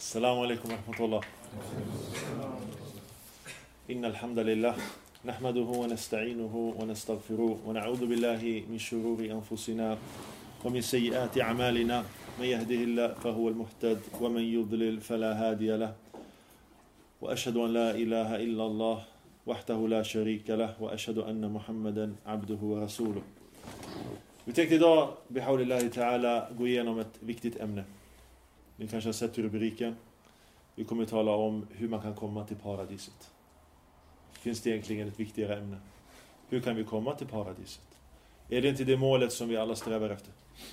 السلام عليكم ورحمة الله. إن الحمد لله نحمده ونستعينه ونستغفره ونعوذ بالله من شرور أنفسنا ومن سيئات أعمالنا. من يهده الله فهو المهتد ومن يضلل فلا هادي له. وأشهد أن لا إله إلا الله وحده لا شريك له وأشهد أن محمدا عبده ورسوله. Vi tänkte idag, bihaulillahi ta'ala, gå igenom ett viktigt ämne. Ni kanske har sett rubriken. Vi kommer att tala om hur man kan komma till paradiset. Finns det egentligen ett viktigare ämne? Hur kan vi komma till paradiset? Är det inte det målet som vi alla strävar efter?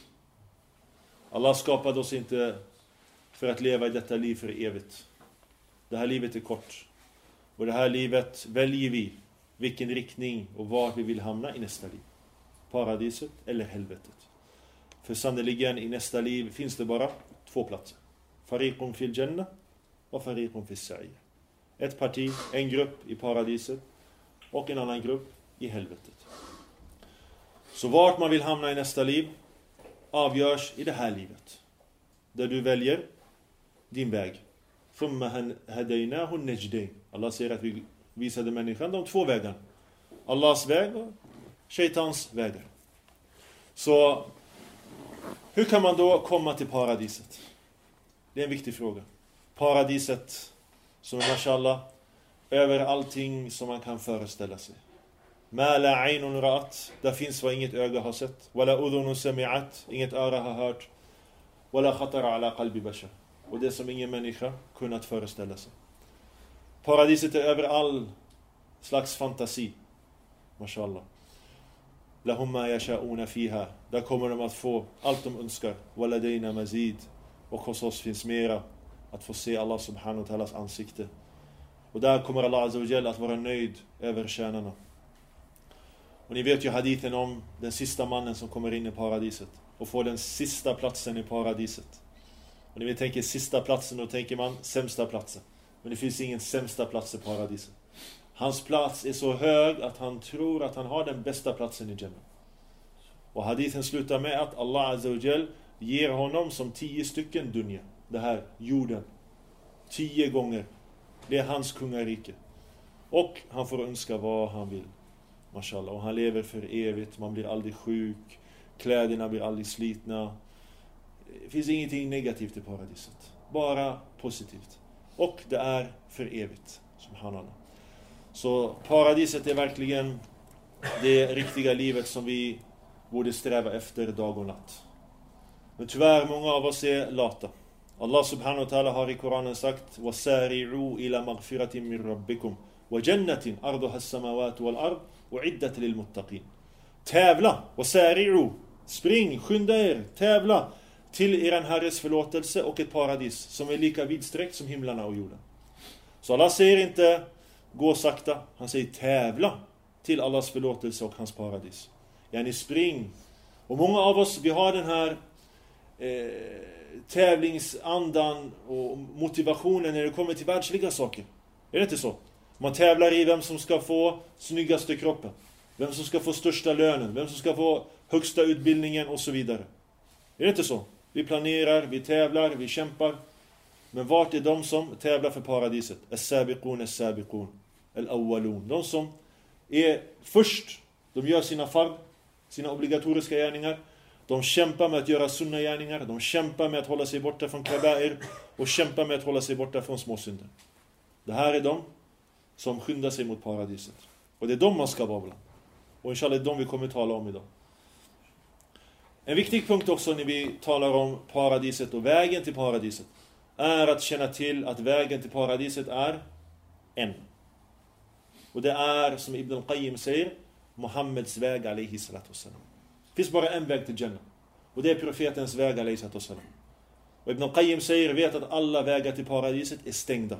Allah skapade oss inte för att leva i detta liv för evigt. Det här livet är kort. Och det här livet väljer vi vilken riktning och var vi vill hamna i nästa liv. Paradiset eller helvetet. För sannoliken i nästa liv finns det bara två platser. Fariqun fil jannah och fariqun fil sa'ir. Ett parti, en grupp i paradiset och en annan grupp i helvetet. Så vart man vill hamna i nästa liv avgörs i det här livet. Där du väljer din väg. Thumma hadaynahu najdayn. Allah säger att vi visade människan de två vägarna. Allahs väg och Shaitans vägar. Så hur kan man då komma till paradiset? Det är en viktig fråga. Paradiset som är mashallah över allting som man kan föreställa sig. Ma la aynun ra'at, där finns vad inget öga har sett. Wala udhunun sami'at, inget öra har hört. Wala khatara ala qalbi bashar, och det som ingen människa kunnat föreställa sig. Paradiset är över all slags fantasi. Mashallah. Lahum ma yasha'una fiha. Där kommer de att få allt de önskar. Waladayna mazid. Och hos oss finns mera. Att få se Allah subhanahu wa ta'alas ansikte. Och där kommer Allah azza wa jalla att vara nöjd över tjänarna. Och ni vet ju hadithen om den sista mannen som kommer in i paradiset. Och får den sista platsen i paradiset. Och när vi tänker sista platsen, då tänker man sämsta platsen. Men det finns ingen sämsta plats i paradiset. Hans plats är så hög att han tror att han har den bästa platsen i Jannah. Och hadithen slutar med att Allah azza wa jall ger honom som 10 stycken dunya. Det här jorden. 10 gånger. Det är hans kungarike. Och han får önska vad han vill. Mashallah. Och han lever för evigt. Man blir aldrig sjuk. Kläderna blir aldrig slitna. Det finns ingenting negativt i paradiset. Bara positivt. Och det är för evigt. Subhanallah. Så paradiset är verkligen det riktiga livet som vi borde sträva efter dag och natt. Men tyvärr, många av oss är lata. Allah subhanahu wa ta'ala har i Koranen sagt: وَسَارِعُوا إِلَى مَغْفِرَةٍ مِّن رَبِّكُمْ وَجَنَّةٍ أَرْضُهَا السَّمَاوَاتُ وَالْأَرْضِ وَعِدَّةٍ لِلْمُتَّقِينَ. Tävla, وَسَارِعُوا, spring, skynda er, tävla till er Herres förlåtelse och ett paradis som är lika vidsträckt som himlarna och jorden. Så Allah säger inte gå sakta, han säger tävla till Allahs förlåtelse och hans paradis. Yani spring. Och många av oss, vi har den här tävlingsandan och motivationen när det kommer till världsliga saker. Är det inte så? Man tävlar i vem som ska få snyggaste kroppen, vem som ska få största lönen, vem som ska få högsta utbildningen och så vidare. Är det inte så? Vi planerar, vi tävlar, vi kämpar. Men vart är de som tävlar för paradiset? As-sabiqun, as-sabiqun, al-awwalun. De som är först, de gör sina fard, sina obligatoriska gärningar. De kämpar med att göra sunna gärningar. De kämpar med att hålla sig borta från kabair. Och kämpar med att hålla sig borta från småsynder. Det här är de som skyndar sig mot paradiset. Och det är de man ska vara bland. Och inshallah är de vi kommer att tala om idag. En viktig punkt också när vi talar om paradiset och vägen till paradiset är att känna till att vägen till paradiset är en. Och det är, som Ibn al-Qayyim säger, Muhammeds väg alayhi salatu wassalam. Det finns bara en väg till Jannah. Och det är profetens väg alayhi salatu wassalam. Och Ibn al-Qayyim säger, vet att alla vägar till paradiset är stängda.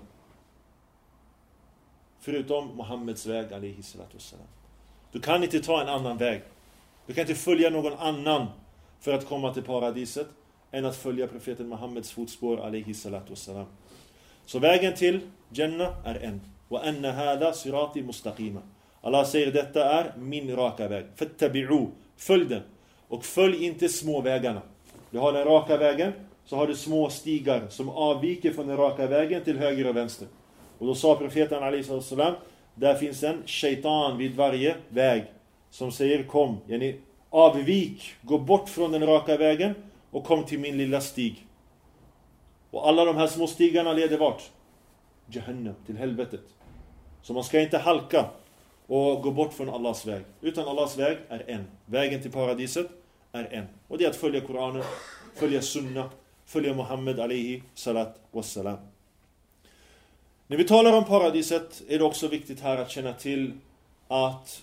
Förutom Muhammeds väg alayhi salatu wassalam. Du kan inte ta en annan väg. Du kan inte följa någon annan för att komma till paradiset än att följa profeten Muhammeds fotspår alayhi salatu wassalam. Så vägen till Jannah är en. Wa anna hadha sirati mustaqima. Allah säger detta är min raka väg. Fattabi'u, följ den. Och följ inte små vägarna. Du har den raka vägen så har du små stigar som avviker från den raka vägen till höger och vänster. Och då sa profeten alaihi salam, där finns en shaitan vid varje väg som säger kom, avvik, gå bort från den raka vägen och kom till min lilla stig. Och alla de här små stigarna leder vart? Jahannam, till helvetet. Så man ska inte halka och gå bort från Allahs väg. Utan Allahs väg är en. Vägen till paradiset är en. Och det är att följa Koranen, följa Sunna, följa Muhammed alaihi salat wassalam. När vi talar om paradiset är det också viktigt här att känna till att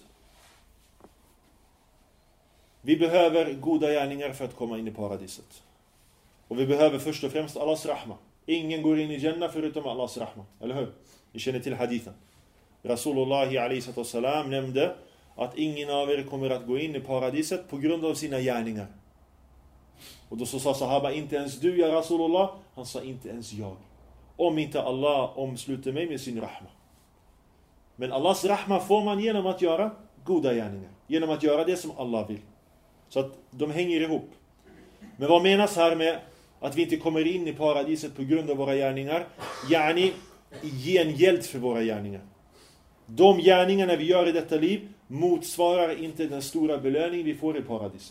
vi behöver goda gärningar för att komma in i paradiset. Och vi behöver först och främst Allahs rahma. Ingen går in i Jannah förutom Allahs rahma. Eller hur? Ni känner till hadithen. Rasulullah a.s. nämnde att ingen av er kommer att gå in i paradiset på grund av sina gärningar. Och då så sa sahaba, inte ens du ja Rasulullah. Han sa inte ens jag. Om inte Allah omsluter mig med sin rahma. Men Allahs rahma får man genom att göra goda gärningar. Genom att göra det som Allah vill. Så att de hänger ihop. Men vad menas här med att vi inte kommer in i paradiset på grund av våra gärningar? Gengäld för våra gärningar. De gärningarna vi gör i detta liv motsvarar inte den stora belöning vi får i paradiset.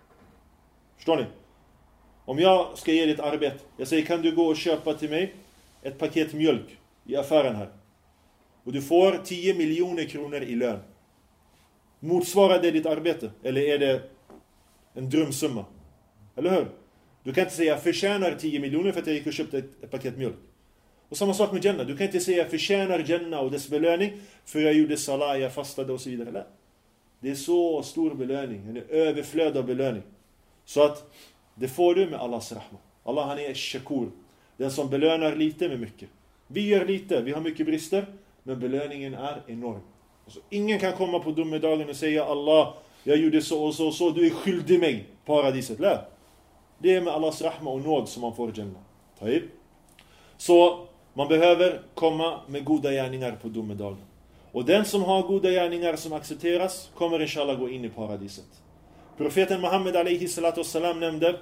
Förstår ni? Om jag ska ge dig ett arbete, jag säger kan du gå och köpa till mig ett paket mjölk i affären här. Och du får 10 miljoner kronor i lön. Motsvarar det ditt arbete? Eller är det en drömsumma? Eller hur? Du kan inte säga jag förtjänar 10 miljoner för att jag gick och köpte ett paket mjölk. Och samma sak med Jannah. Du kan inte säga jag förtjänar Jannah och dess belöning för jag gjorde salah, jag fastade och så vidare. Nej. Det är så stor belöning. En överflöd av belöning. Så att det får du med Allahs rahma. Allah han är shakur. Den som belönar lite med mycket. Vi gör lite, vi har mycket brister. Men belöningen är enorm. Alltså, ingen kan komma på domedagen och säga Allah, jag gjorde så och så och så. Du är skyldig mig paradiset. Nej. Det är med Allahs rahma och nåd som man får Jannah. Taib. Så man behöver komma med goda gärningar på domedagen. Och den som har goda gärningar som accepteras kommer inshallah gå in i paradiset. Profeten Muhammed alaihi salatu wassalam nämnde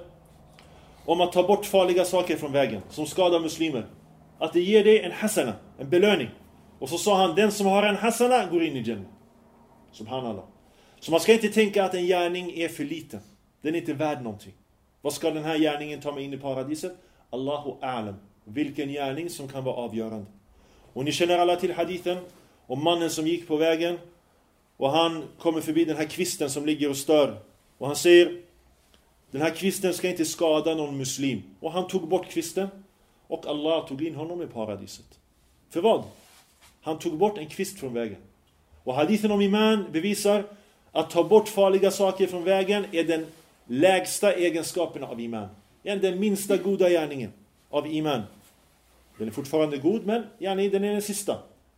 om att ta bort farliga saker från vägen som skadar muslimer. Att det ger dig en hasana, en belöning. Och så sa han, den som har en hasana går in i Jannah. Subhanallah. Så man ska inte tänka att en gärning är för liten. Den är inte värd någonting. Vad ska den här gärningen ta mig in i paradiset? Allahu a'lam. Vilken gärning som kan vara avgörande. Och ni känner alla till hadithen om mannen som gick på vägen. Och han kommer förbi den här kvisten som ligger och stör. Och han säger, den här kvisten ska inte skada någon muslim. Och han tog bort kvisten. Och Allah tog in honom i paradiset. För vad? Han tog bort en kvist från vägen. Och hadithen om iman bevisar att ta bort farliga saker från vägen är den lägsta egenskapen av iman. Den minsta goda gärningen av iman. Den är fortfarande god, men den är den sista.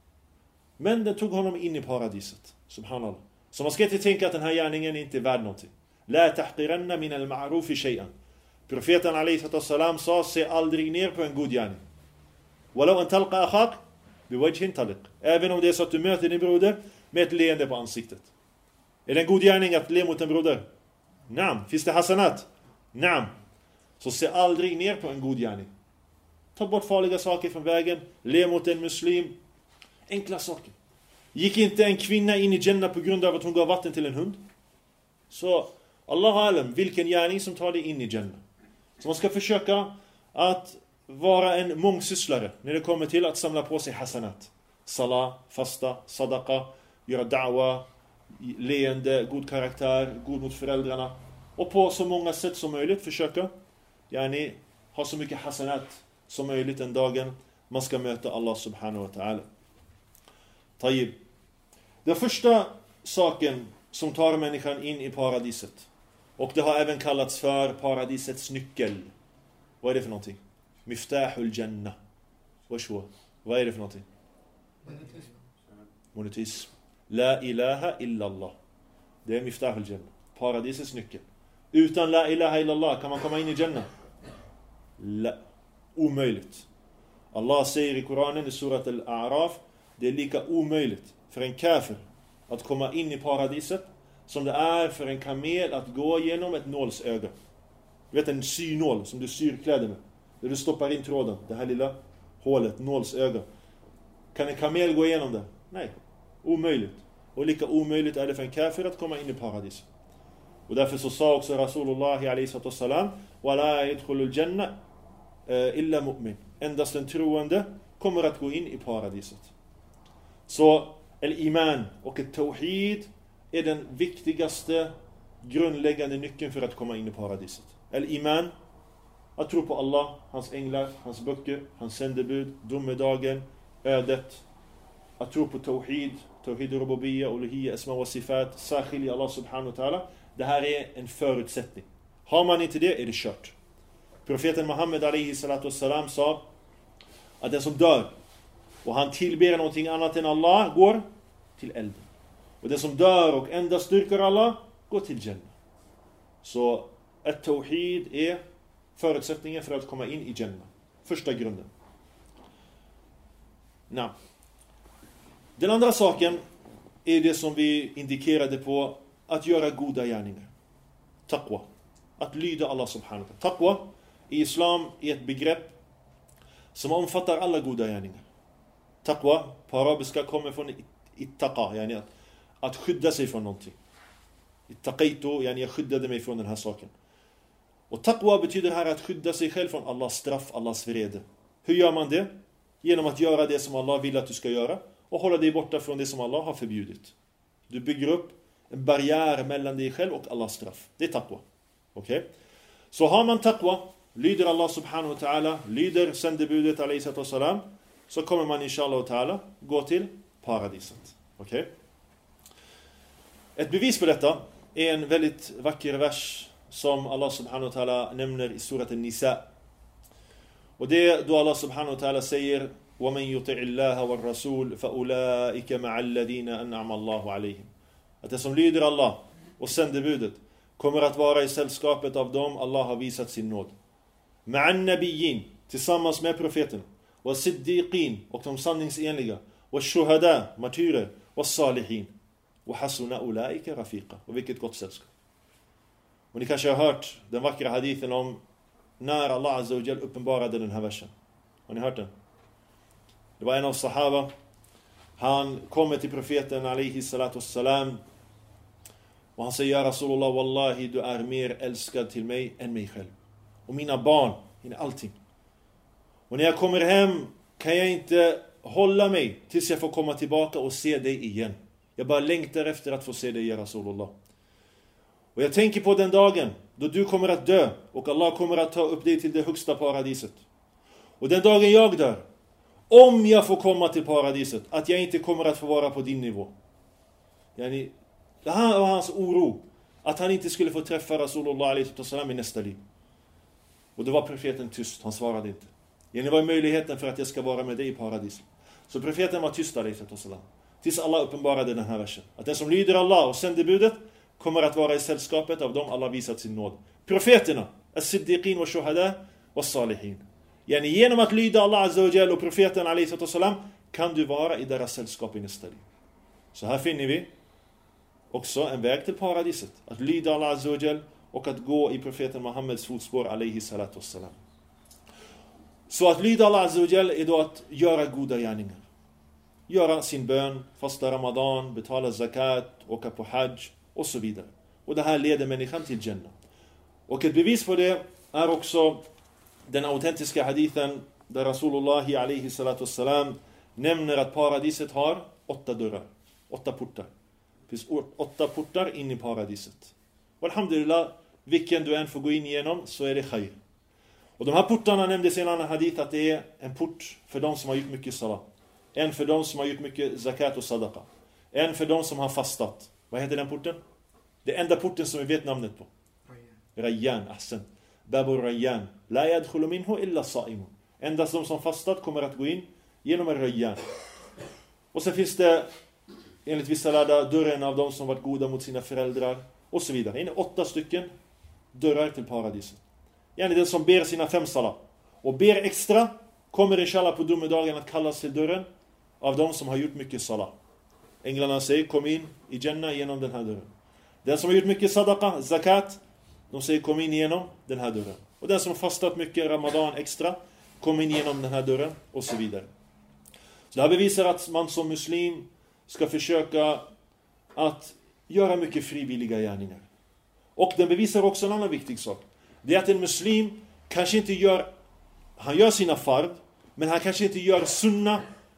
Men den tog honom in i paradiset. Subhanallah. Så man ska inte tänka att den här gärningen inte är värd någonting. La tahqiranna min al-ma'rufi shay'an. Profeten alaihi salam sa, se aldrig ner på en god gärning. Walau an talqa akhak biwajhin taliq. Även om det är så att du möter din broder med ett leende på ansiktet. Är det en god gärning att le mot en broder? Naam. Finns det hasanat? Naam. Så se aldrig ner på en god gärning. Ta bort farliga saker från vägen. Le mot en muslim. Enkla saker. Gick inte en kvinna in i Jannah på grund av att hon gav vatten till en hund? Så Allah alam, vilken gärning som tar dig in i Jannah. Så man ska försöka att vara en mångsysslare när det kommer till att samla på sig hasanat. Salah, fasta, sadaqa, göra da'wa, leende, god karaktär, god mot föräldrarna. Och på så många sätt som möjligt försöka ha så mycket hasanat som möjligt den dagen man ska möta Allah subhanahu wa ta'ala. Tayyib. Den första saken som tar människan in i paradiset. Och det har även kallats för paradisets nyckel. Vad är det för någonting? Miftahul Jannah. Vad är det för någonting? Monotism. La ilaha illallah. Det är Miftahul Jannah. Paradisets nyckel. Utan la ilaha illallah kan man komma in i Jannah? La. Omöjligt. Allah säger i Koranen i surat al-A'raf, det är lika omöjligt för en kafir att komma in i paradiset som det är för en kamel att gå genom ett nålsöga. Du vet en synål som du syr kläder med. Där du stoppar in tråden. Det här lilla hålet, nålsöga. Kan en kamel gå igenom det? Nej, omöjligt. Och lika omöjligt är det för en kafir att komma in i paradis. Och därför så sa också Rasulullah a.s. وَلَا يَدْخُلُ الْجَنَّةِ إِلَّا مُؤْمِنٍ. Endast en troende kommer att gå in i paradiset. Så al-iman och al-tawhid är den viktigaste grundläggande nyckeln för att komma in i paradiset. Al-iman, att tro på Allah, hans änglar, hans böcker, hans sändebud, domedagen, ödet. Att tro på tawhid, tawhid rububiyya, uluhiyya, asma wa sifat, särskilt Allah subhanahu wa ta'ala. Det här är en förutsättning. Har man inte det är det kört. Profeten Muhammed alayhi salatu wassalam sa att den som dör och han tillber någonting annat än Allah går till elden. Och den som dör och endast styrker Allah går till Jannah. Så at-tawhid är förutsättningen för att komma in i Jannah. Första grunden. Den andra saken är det som vi indikerade på, att göra goda gärningar. Taqwa. Att lyda Allah subhanahu wa ta'ala. Taqwa i islam är ett begrepp som omfattar alla goda gärningar. Taqwa på arabiska kommer från ittaqa, yani att skydda sig från någonting. Ittaqaitu, yani jag skyddade mig från den här saken. Och taqwa betyder här att skydda sig själv från Allahs straff, Allahs vrede. Hur gör man det? Genom att göra det som Allah vill att du ska göra och hålla dig borta från det som Allah har förbjudit. Du bygger upp en barriär mellan dig själv och Allahs straff. Det är taqwa. Okej? Så har man taqwa, lyder Allah subhanahu wa ta'ala, lyder sändebudet alayhi salam, så kommer man inshallah wa ta'ala gå till paradiset. Okej? Ett bevis på detta är en väldigt vacker vers som Allah subhanahu wa ta'ala nämner i surat An-Nisa. Och det är då Allah subhanahu wa ta'ala säger: وَمَنْ يُطِعِ اللَّهَ وَالرَّسُولِ فَأُولَٰئِكَ مَعَ الَّذِينَ أَنْعَمَ اللَّهُ عَلَيْهِمْ. Att det som lyder Allah och sändebudet kommer att vara i sällskapet av dem Allah har visat sin nåd. مَعَ النَّبِيِّينَ, tillsammans med profeten, وَالصِّدِّيقِينَ, och de sanningsenliga, وَالشُّهَدَى, martyrer, وَالصَّالِحِينَ, وَحَسُنَ أُولَٰئِكَ رَفِيقًا. Och vilket gott sällskap. Och ni kanske har hört den vackra hadithen om när Allah azza wa jal uppenbarade den här versen. Har ni hört den? Det var en av sahaba. Han kommer till profeten alayhi salatu wassalam och han säger: Ja Rasulullah, wallahi, du är mer älskad till mig än mig själv. Och mina barn, allting. Och när jag kommer hem kan jag inte hålla mig tills jag får komma tillbaka och se dig igen. Jag bara längtar efter att få se dig, ja Rasulullah. Och jag tänker på den dagen då du kommer att dö och Allah kommer att ta upp dig till det högsta paradiset. Och den dagen jag dör, om jag får komma till paradiset, att jag inte kommer att få vara på din nivå. Det här var hans oro, att han inte skulle få träffa Rasulullah a.s. i nästa liv. Och då var profeten tyst, han svarade inte. Det var möjligheten för att jag ska vara med dig i paradis. Så profeten var tyst a.s. tills Allah uppenbarade den här versen. Att den som lyder Allah och sändebudet kommer att vara i sällskapet av dem Allah visat sin nåd. Profeterna, as-siddiqin wa shuhada wa salihin. Genom att lyda Allah azza wa jal och profeten alayhi salam kan du vara i deras sällskap i nästa liv. Så här finner vi också en väg till paradiset. Att lyda Allah azza wa jal och att gå i profeten Muhammeds fotspår alayhi salatu wassalam. Så att lyda Allah azza wa jal är då att göra goda gärningar. Göra sin bön, fasta Ramadan, betala zakat, åka på hajj och så vidare. Och det här leder människan till Jannah. Och ett bevis på det är också den autentiska hadithen där Rasulullah alayhi salatu wassalam nämner att paradiset har 8 dörrar, 8 portar. Det finns 8 portar in i paradiset. Och alhamdulillah, vilken du än får gå in igenom så är det khair. Och de här portarna nämndes i en annan hadith att det är en port för de som har gjort mycket salat. En för de som har gjort mycket zakat och sadaqa. En för de som har fastat. Vad heter den porten? Det enda porten som vi vet namnet på. Rayyan, ahsan. Babur Rayyan. La yadkhulu minhu illa sa'imun. Endast de som fastat kommer att gå in genom en Rayyan. Och sen finns det enligt vissa lärda dörren av de som varit goda mot sina föräldrar och så vidare. Det är 8 stycken dörrar till paradiset. Den som ber sina 5 salat och ber extra kommer inshallah på domedagen att kallas till dörren av de som har gjort mycket salat. Änglarna säger: kom in i Jannah genom den här dörren. Den som har gjort mycket sadaqa, zakat, de säger kom in genom den här dörren. Och den som fastat mycket Ramadan extra, kom in genom den här dörren och så vidare. Så det här bevisar att man som muslim ska försöka att göra mycket frivilliga gärningar. Och den bevisar också en annan viktig sak. Det är att en muslim kanske inte han gör sina fard, men han kanske inte gör sunna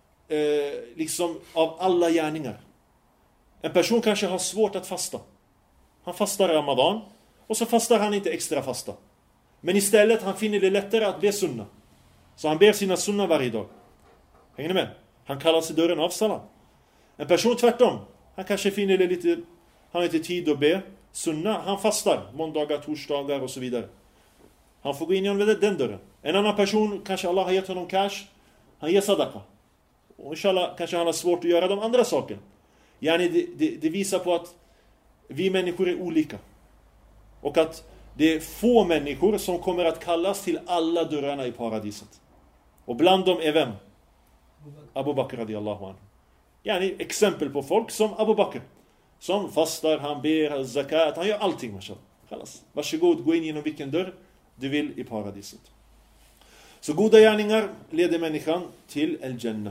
liksom av alla gärningar. En person kanske har svårt att fasta. Han fastar Ramadan och så fastar han inte extra fasta. Men istället han finner det lättare att be sunna. Så han ber sina sunna varje dag. Hänger ni med? Han kallar sig dörren av salam. En person tvärtom. Han kanske finner det lite... Han har inte tid att be sunna. Han fastar måndagar, torsdagar och så vidare. Han får gå in genom den dörren. En annan person, kanske Allah har gett honom cash. Han ger sadaqa. Och inshallah kanske han har svårt att göra de andra sakerna. Det visar på att vi människor är olika. Och att det är få människor som kommer att kallas till alla dörrarna i paradiset. Och bland dem är vem? Abu Bakr radiyallahu anhu. Exempel på folk som Abu Bakr. Som fastar, han ber, zakat, han gör allting. Mashallah. Varsågod, gå in genom vilken dörr du vill i paradiset. Så goda gärningar leder människan till al-Jannah.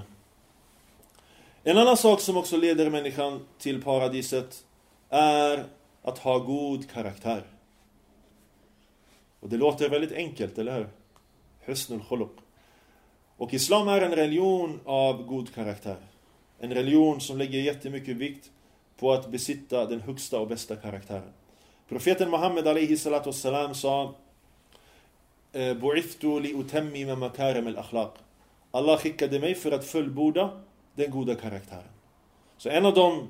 En annan sak som också leder människan till paradiset är att ha god karaktär. Och det låter väldigt enkelt, eller hur? Husnul khuluq. Och islam är en religion av god karaktär. En religion som lägger jättemycket vikt på att besitta den högsta och bästa karaktären. Profeten Muhammed alayhi salatu wassalam sa Bu'ithtu li utammima makarim al-akhlaq. Allah skickade mig för att fullborda den goda karaktären. Så en av de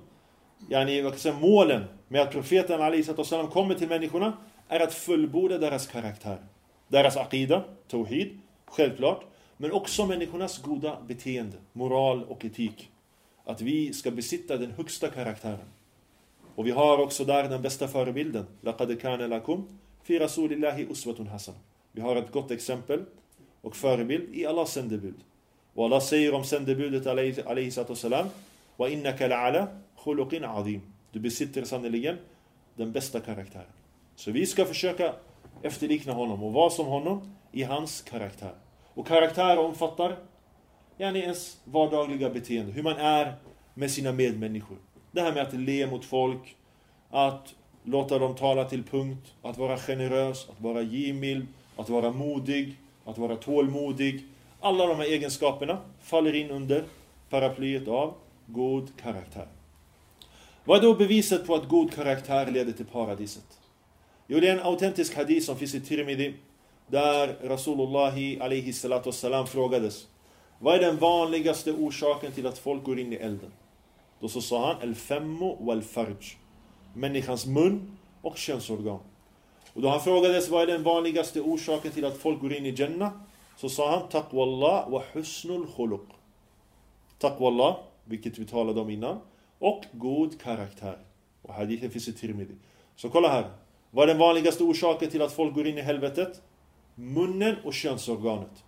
målen med att profeten alayhi salatu wassalam kommer till människorna är att fullborda deras karaktär. Deras aqida, tawhid, självklart. Men också människornas goda beteende, moral och etik. Att vi ska besitta den högsta karaktären. Och vi har också där den bästa förebilden. Laqad kana lakum fi rasulillahi uswatun hasan. Vi har ett gott exempel och förebild i Allahs sändebud. Och Allah säger om sändebudet alayhi salatu salam: wa innaka la'ala khuluqin azim. Du besitter sannoliken den bästa karaktären. Så vi ska försöka efterlikna honom och vara som honom i hans karaktär. Och karaktär omfattar ens vardagliga beteende. Hur man är med sina medmänniskor. Det här med att le mot folk. Att låta dem tala till punkt. Att vara generös. Att vara givmild. Att vara modig. Att vara tålmodig. Alla de här egenskaperna faller in under paraplyet av god karaktär. Vad är då beviset på att god karaktär leder till paradiset? Jo, det är en autentisk hadith som finns i Tirmidhi. Där Rasulullah alayhi salatu wassalam frågades: vad är den vanligaste orsaken till att folk går in i elden? Då så sa han: al-fammu wal-farj. Människans mun och könsorgan. Och då han frågades: vad är den vanligaste orsaken till att folk går in i Jannah? Så sa han: taqwallah wa husnul khuluq. Taqwallah, vilket vi talade om innan, och god karaktär. Och hadithen finns i Tirmidhi. Så kolla här. Vad är den vanligaste orsaken till att folk går in i helvetet? Munnen och könsorganet.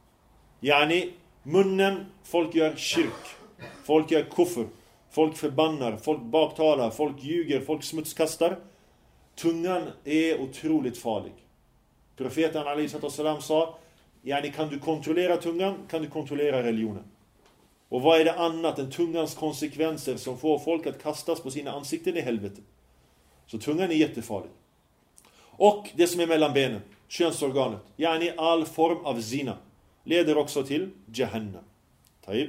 Munnen, folk gör kyrk. Folk gör kufr. Folk förbannar. Folk baktalar. Folk ljuger. Folk smutskastar. Tungan är otroligt farlig. Profeten alayhi sallam sa: kan du kontrollera tungan, kan du kontrollera religionen. Och vad är det annat än tungans konsekvenser som får folk att kastas på sina ansikten i helvetet? Så tungan är jättefarlig. Och det som är mellan benen, könsorganet, all form av zina, leder också till Jahannam. Taib.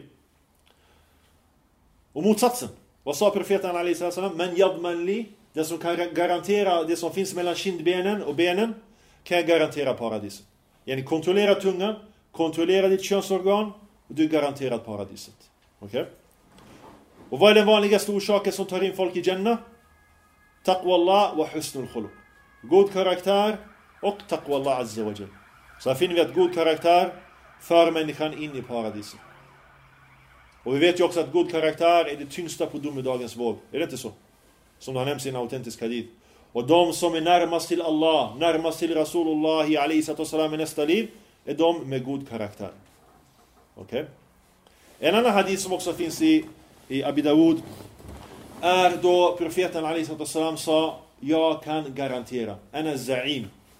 Och motsatsen, vad sa profeten alayhi sallam? Men yadman li, den som kan garantera det som finns mellan kindbenen och benen, kan garantera paradiset. Kontrollera tungan, kontrollera ditt könsorgan, och du garanterar paradiset. Okej? Och vad är den vanligaste orsaken som tar in folk i Jannah? Taqwallah wa husnul khuluq. God karaktär och taqwallah azza wa jal. Så här finner vi att god karaktär för människan in i paradiset. Och vi vet ju också att god karaktär är det tyngsta på domedagens våg. Är det inte så? Som det har nämnts i en autentisk hadith. Och de som är närmast till Allah, närmast till Rasulullah alayhi sallam i nästa liv, är de med god karaktär. Okej? En annan hadith som också finns i Abi Dawud är då profeten alayhi sallam sa: jag kan garantera, ana za'im,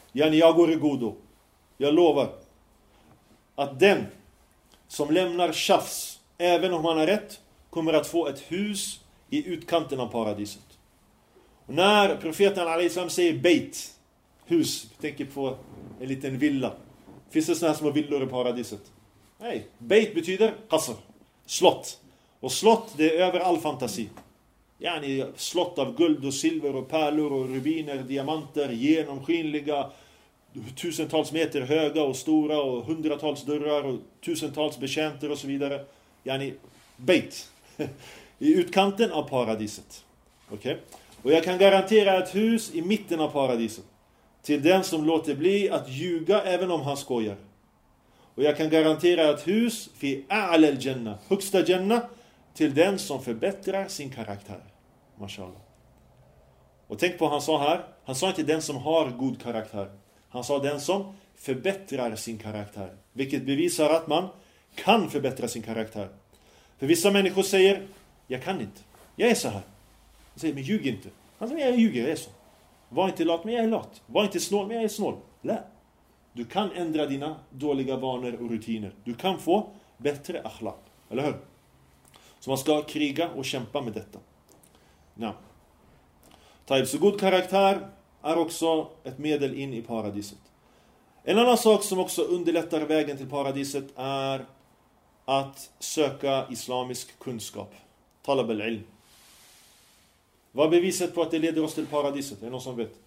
Jag går i godo. Jag lovar att den som lämnar tjafs, även om han har rätt, kommer att få ett hus i utkanten av paradiset. Och när profeten alaihissalam säger beit, hus, tänker på en liten villa. Finns det sådana här små villor i paradiset? Nej, beit betyder qasr, slott. Och slott, det är över all fantasi. Yani slott av guld och silver och pärlor och rubiner, diamanter, genomskinliga, tusentals meter höga och stora och hundratals dörrar och tusentals betjänter och så vidare. Yani beit. I utkanten av paradiset. Okej? Och jag kan garantera ett hus i mitten av paradiset. Till den som låter bli att ljuga även om han skojar. Och jag kan garantera ett hus fi a'la al-jannah, högsta jannah, till den som förbättrar sin karaktär. Mashallah. Och tänk på vad han sa här. Han sa inte den som har god karaktär. Han sa den som förbättrar sin karaktär. Vilket bevisar att man kan förbättra sin karaktär. För vissa människor säger, jag kan inte. Jag är så här. Han säger, men ljug inte. Han säger, jag ljuger, jag är så. Var inte lat, men jag är lat. Var inte snål, men jag är snål. Lä. Du kan ändra dina dåliga vanor och rutiner. Du kan få bättre akhlaq. Eller hur? Så man ska kriga och kämpa med detta. Ja. Så god karaktär är också ett medel in i paradiset. En annan sak som också underlättar vägen till paradiset är att söka islamisk kunskap. Talab al-ilm. Vad är beviset på att det leder oss till paradiset? Är det någon som vet?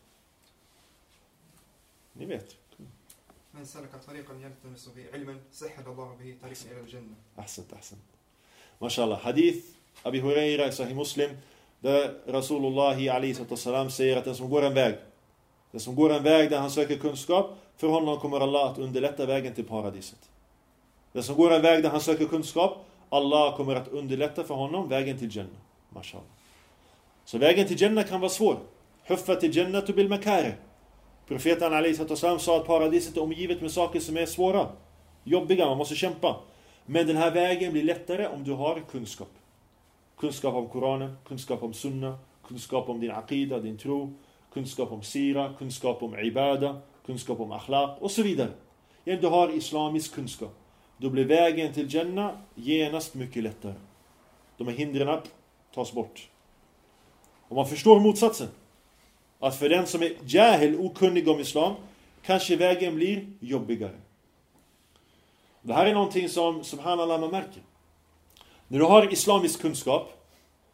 Ni vet. من سلك طريقا يلتمس فيه علما سهل الله به طريقا إلى الجنة. أحسنت. Mashallah. Hadith Abi Huraira i Sahih Muslim, där Rasulullah alaihi säger att den som går en väg där han söker kunskap, för honom kommer Allah att underlätta vägen till paradiset. Den som går en väg där han söker kunskap, Allah kommer att underlätta för honom vägen till Jannah. Mashallah. Så vägen till Jannah kan vara svår. Huffa till Jannah bil makare. Profeten alaihi sa att paradiset är omgivet med saker som är svåra, jobbiga, man måste kämpa. Men den här vägen blir lättare om du har kunskap. Kunskap om Koranen, kunskap om Sunna, kunskap om din aqida, din tro, kunskap om sira, kunskap om ibada, kunskap om akhlaq och så vidare. Om du har islamisk kunskap, då blir vägen till Jannah genast mycket lättare. De här hindren tas bort. Om man förstår motsatsen, att för den som är jahil, okunnig om islam, kanske vägen blir jobbigare. Det här är någonting som subhanallah man märker. När du har islamisk kunskap,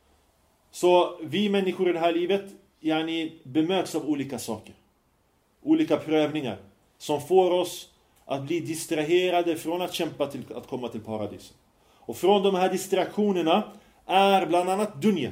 så vi människor i det här livet bemöts av olika saker. Olika prövningar som får oss att bli distraherade från att kämpa till att komma till paradiset. Och från de här distraktionerna är bland annat dunya.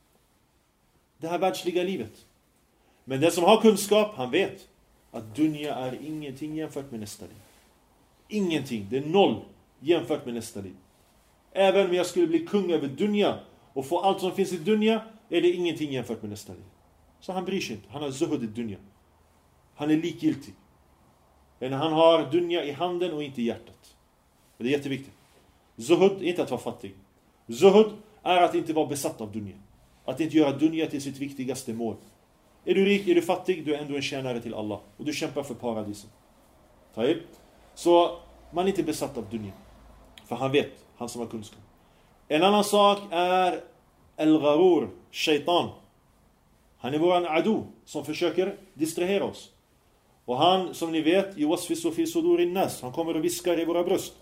Det här världsliga livet. Men den som har kunskap, han vet att dunya är ingenting jämfört med nästa liv. Ingenting, det är noll jämfört med nästa liv. Även om jag skulle bli kung över dunya och få allt som finns i dunya, är det ingenting jämfört med nästa liv. Så han bryr sig inte, han har zuhud i dunya. Han är likgiltig. Men han har dunya i handen och inte i hjärtat. Det är jätteviktigt. Zuhud är inte att vara fattig. Zuhud är att inte vara besatt av dunya. Att inte göra dunya till sitt viktigaste mål. Är du rik, är du fattig, du är ändå en tjänare till Allah. Och du kämpar för paradiset. Så man är inte besatt av dunya. För han vet, han som har kunskap. En annan sak är al-gharur, shaitan. Han är våran adu som försöker distrahera oss. Och han, som ni vet, yuwaswisu fi sudurin nas, han kommer och viskar i våra bröst.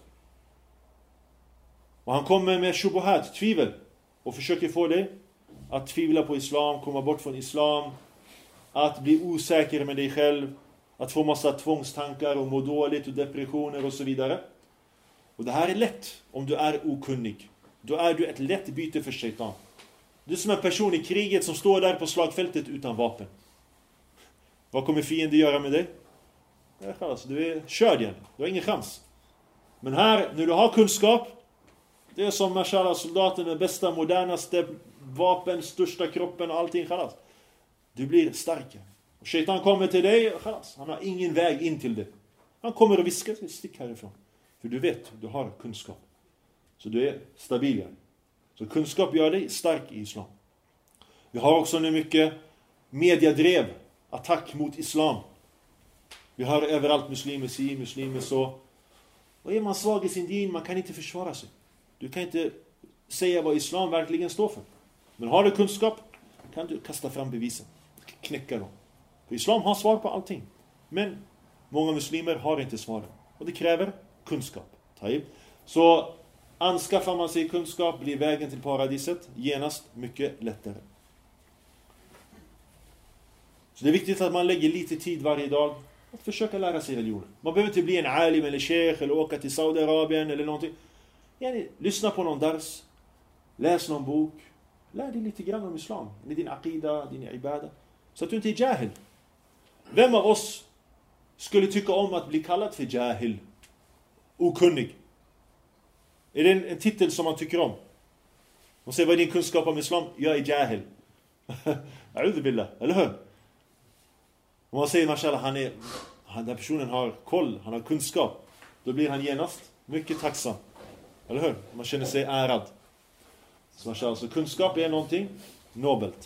Och han kommer med shubuhat, tvivel, och försöker få dig att tvivla på islam, komma bort från islam, att bli osäker med dig själv, att få massa tvångstankar och må dåligt och depressioner och så vidare. Och det här är lätt om du är okunnig. Då är du ett lätt byte för shaitan. Du är som en person i kriget som står där på slagfältet utan vapen. Vad kommer fienden göra med dig? Du är körd igen. Du har ingen chans. Men här, när du har kunskap, det är som mashallah soldaten med bästa, modernaste vapen, största kroppen och allting. Du blir starkare. Och shaitan kommer till dig, han har ingen väg in till dig. Han kommer och viskar, stick härifrån. För du vet, du har kunskap. Så du är stabilare. Så kunskap gör dig stark i islam. Vi har också nu mycket mediadrev, attack mot islam. Vi hör överallt muslimer si, muslimer så. Och är man svag i sin din, man kan inte försvara sig. Du kan inte säga vad islam verkligen står för. Men har du kunskap kan du kasta fram bevisen. Knäcka dem. För islam har svar på allting. Men många muslimer har inte svaren. Och det kräver kunskap. Så anskaffar man sig kunskap blir vägen till paradiset genast mycket lättare. Så det är viktigt att man lägger lite tid varje dag att försöka lära sig religionen. Man behöver inte bli en alim eller sheikh eller åka till Saudiarabien eller någonting. Lyssna på någon dars. Läs någon bok. Lär dig lite grann om islam. Din aqida, din ibada. Så att du inte är jahil. Vem av oss skulle tycka om att bli kallad för jahil? Okunnig. Är det en titel som man tycker om? Man säger, vad är din kunskap om islam? Jag är jahil. A'udhu billah, eller hur? Om man säger, mashallah, den här personen har koll, han har kunskap. Då blir han genast mycket tacksam. Eller hur? Man känner sig ärad. Så mashallah, så kunskap är någonting nobelt.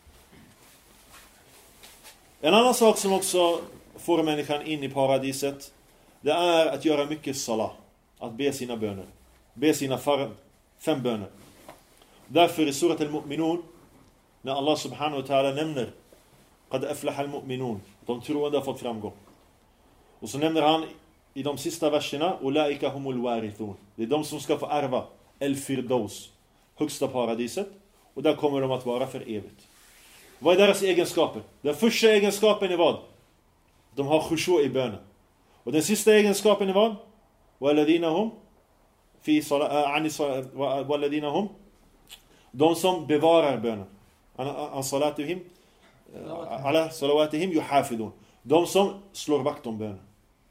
En annan sak som också får människan in i paradiset, det är att göra mycket salah. Att be sina böner. Be sina 5 böner. Därför i surat al-mu'minun, när Allah subhanahu wa ta'ala nämner qad aflaha al-mu'minun, de troende har fått framgång. Och så nämner han i de sista verserna ulaika humul warithun. Det är de som ska få ärva el-firdaus, högsta paradiset, och där kommer de att vara för evigt. Vad är deras egenskaper? Den första egenskapen är vad? De har khushu i bönen. Och den sista egenskapen är vad? Walladina hum fi walladina hum, de som bevarar bönen. An salatihim ala salawatihim yuhafidun. De som slår vakt om bönen.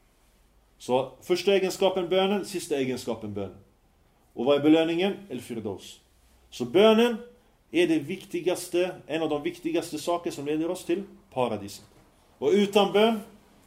Så första egenskapen bönen, sista egenskapen bönen. Och vad är belöningen? El-firdaus. Så bönen är det viktigaste, en av de viktigaste saker som leder oss till paradiset. Och utan bön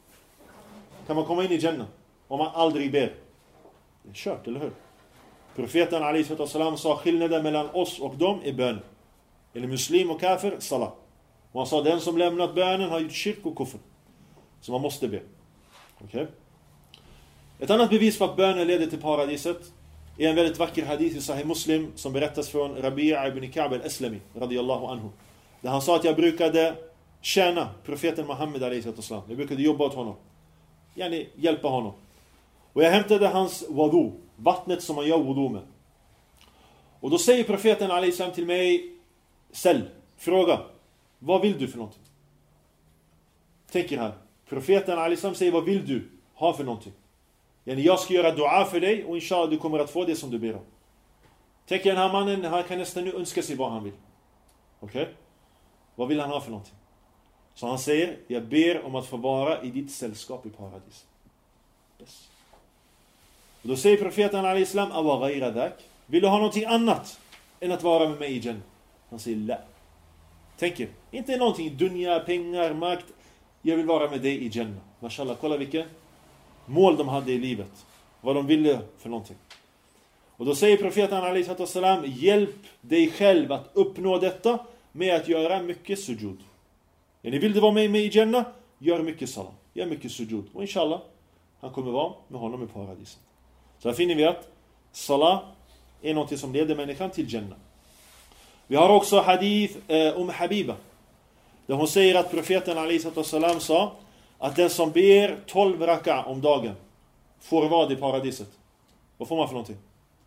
kan man komma in i Jannah om man aldrig ber. Det är kört, eller hur? Profeten alaihi salam sa skillnaden mellan oss och dem är bön. Eller muslim och kafir, salah. Och han sa den som lämnat bönen har gjort shirk och kufr. Så man måste be. Okej? Ett annat bevis för att bönen leder till paradiset är en väldigt vacker hadith i Sahih Muslim som berättas från Rabi'a ibn Ka'b al-Aslami radiyallahu anhu. Där han sa att jag brukade tjäna profeten Muhammed alaihi salam. Jag brukade jobba åt honom. Hjälpa honom. Och jag hämtade hans wudu, vattnet som man gör wudu med. Och då säger profeten alaihi salam till mig, fråga, vad vill du för någonting? Tänker här. Profeten alaihi salam säger, vad vill du ha för någonting? Jag ska göra dua för dig och inshallah du kommer att få det som du ber om. Tänk den här mannen, han kan nästan nu önska sig vad han vill. Okej? Vad vill han ha för någonting? Så han säger, jag ber om att få vara i ditt sällskap i paradis. Yes. Och då säger profeten alaihi salam, awa ghayra dhak, vill du ha någonting annat än att vara med mig i Jannah? Han säger, la. Tänker, inte någonting, dunya, pengar, makt. Jag vill vara med dig i Jannah. Mashallah, kolla vilken mål de hade i livet. Vad de ville för någonting. Och då säger profeten alaihi salam, hjälp dig själv att uppnå detta med att göra mycket sujud. Vill du vara med mig i Jannah? Gör mycket salah. Gör mycket sujud. Och inshallah, han kommer vara med honom i paradiset. Så här finner vi att salah är något som leder människan till Jannah. Vi har också hadith om Habiba. Där hon säger att profeten alaihi salam sa att den som ber 12 raka om dagen får vad i paradiset? Vad får man för någonting?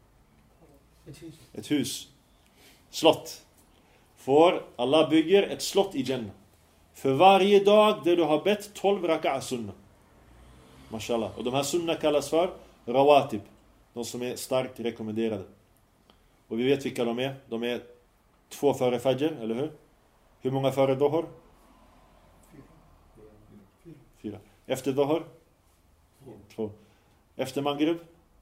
Ett hus. Slott. För Allah bygger ett slott i Jannah. För varje dag där du har bett 12 raka sunna. Mashallah. Och de här sunna kallas för rawatib. De som är starkt rekommenderade. Och vi vet vilka de är. De är 2 före fajr, eller hur? Hur många före dhuhr? 4. Efter dhuhr? 2. Efter maghrib?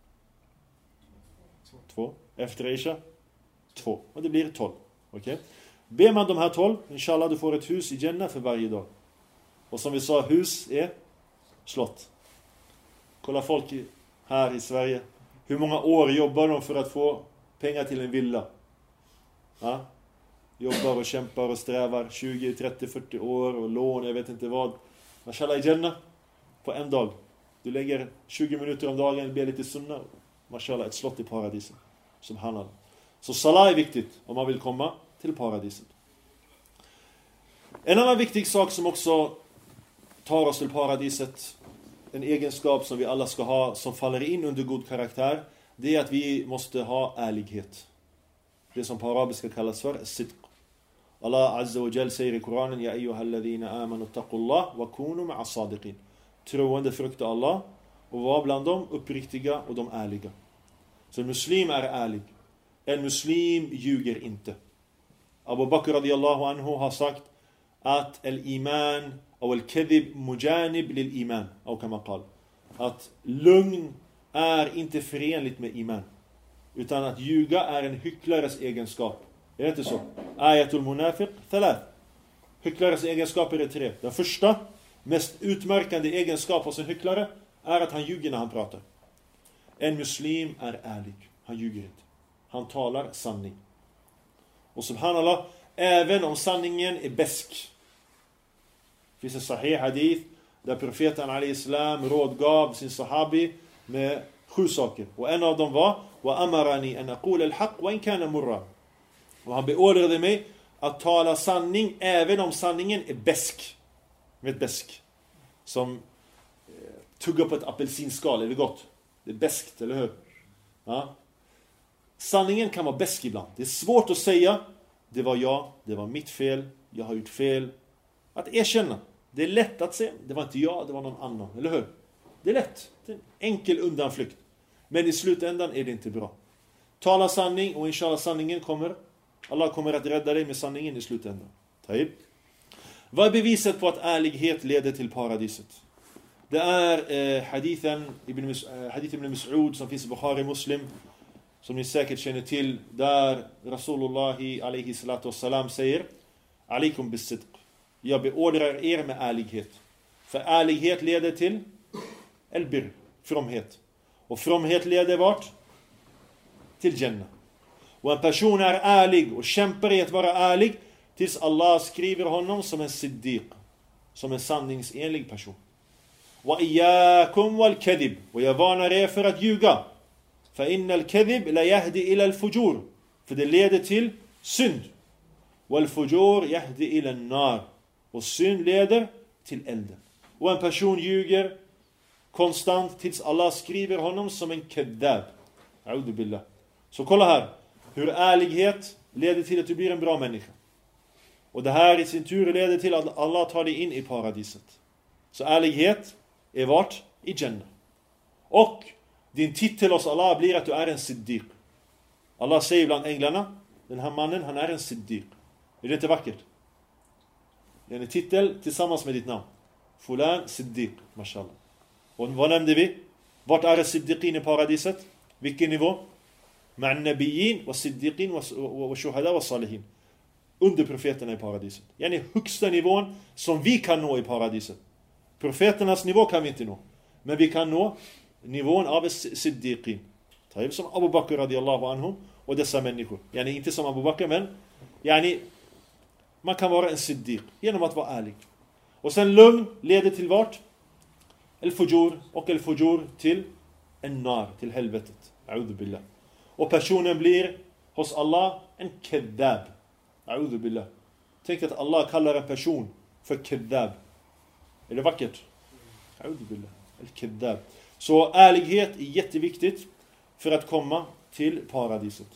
2. Efter isha? 2. Och det blir 12. Okej? Ber man de här 12, inshallah du får ett hus i Jannah för varje dag. Och som vi sa, hus är slott. Kolla folk här i Sverige. Hur många år jobbar de för att få pengar till en villa? Ja? Jobbar och kämpar och strävar 20, 30, 40 år och lån, jag vet inte vad. Mashallah i Jannah. på en dag. Du lägger 20 minuter om dagen, ber lite sunna. Mashallah, ett slott i paradiset. Subhanallah. Så salah är viktigt om man vill komma till paradiset. En annan viktig sak som också tar oss till paradiset, en egenskap som vi alla ska ha, som faller in under god karaktär, det är att vi måste ha ärlighet. Det som på arabiska kallas för sidq. Allah Azza wa Jal säger i Koranen: Ja ayyuhalladhina amanu taqullah wa kunu ma'a sadiqin. Troende frukta Allah och var bland dem uppriktiga och de ärliga. Så en muslim är ärlig. En muslim ljuger inte. Abu Bakr radiyallahu anhu har sagt att al-iman och al-kadhib mujanib lil-iman, och kan man kalla att lugn är inte förenligt med iman, utan att ljuga är en hycklares egenskap. Är det inte så? Ayatul munafiq 3. Hycklares egenskaper är 3. Den första, mest utmärkande egenskap hos en hycklare är att han ljuger när han pratar. En muslim är ärlig. Han ljuger inte. Han talar sanning. Och subhanallah, även om sanningen är besk. Det finns en sahih hadith där profeten al-Islam rådgav sin sahabi med 7 saker. Och en av dem var: wa amarani an aqul al-haq wa in kana murra. Och han beordrade mig att tala sanning även om sanningen är besk. Med besk. Som tugga på ett apelsinskal, är det gott? Det är beskt, eller hur? Ja. Sanningen kan vara besk ibland. Det är svårt att säga: det var jag, det var mitt fel, jag har gjort fel. Att erkänna. Det är lätt att säga: det var inte jag, det var någon annan, eller hur? Det är lätt. Det är en enkel undanflykt. Men i slutändan är det inte bra. Tala sanning, och inshallah sanningen kommer. Allah kommer att rädda dig med sanningen i slutändan. Taib. Vad är beviset på att ärlighet leder till paradiset? Det är hadithen ibn Mas'ud som finns i Bukhari Muslim, som ni säkert känner till, där Rasulullah alaihi salatu wassalam säger: Alaikum bis sidq. Jag beordrar er med ärlighet. För ärlighet leder till elbir, fromhet. Och fromhet leder vart? Till Jannah. Och en person är ärlig och kämpar i att vara ärlig tills Allah skriver honom som en siddiq, som en sanningsenlig person. Wa iyyakum wal kadhib. Och jag varnar er för att ljuga. För innal kadhib la yahdi ila al fujur. För det leder till synd. Wal fujur yahdi ila an-nar. Och synd leder till elden. Och en person ljuger konstant tills Allah skriver honom som en kadhab. A'udhu billah. Så kolla här hur ärlighet leder till att du blir en bra människa. Och det här i sin tur leder till att Allah tar dig in i paradiset. Så ärlighet är vart? I Jannah. Och din titel hos Allah blir att du är en siddiq. Allah säger bland änglarna: den här mannen, han är en siddiq. Är det inte vackert? Det är en titel tillsammans med ditt namn. Fulan siddiq, mashallah. Och vad nämnde vi? Vart är siddiqin i paradiset? Vilken nivå? Ma'an nabiyyin wa siddiqin wa shuhada wa salihin. Under profeterna i paradiset. Yani högsta nivån som vi kan nå i paradiset. Profeternas nivå kan vi inte nå. Men vi kan nå nivån av siddiqin. Taib, som Abu Bakr radiyallahu anhu och dessa människor. Yani inte som Abu Bakr, men yani man kan vara en siddiq genom att vara ärlig. Och sen lugn leder till vart? El-fujur, och el-fujur till en-nar, till helvetet. A'udhu billah. Och personen blir hos Allah en kadhab. A'udhu billah. Tänk att Allah kallar en person för kadhab. Är det vackert? A'udhu billah. El-kadhab. Så ärlighet är jätteviktigt för att komma till paradiset.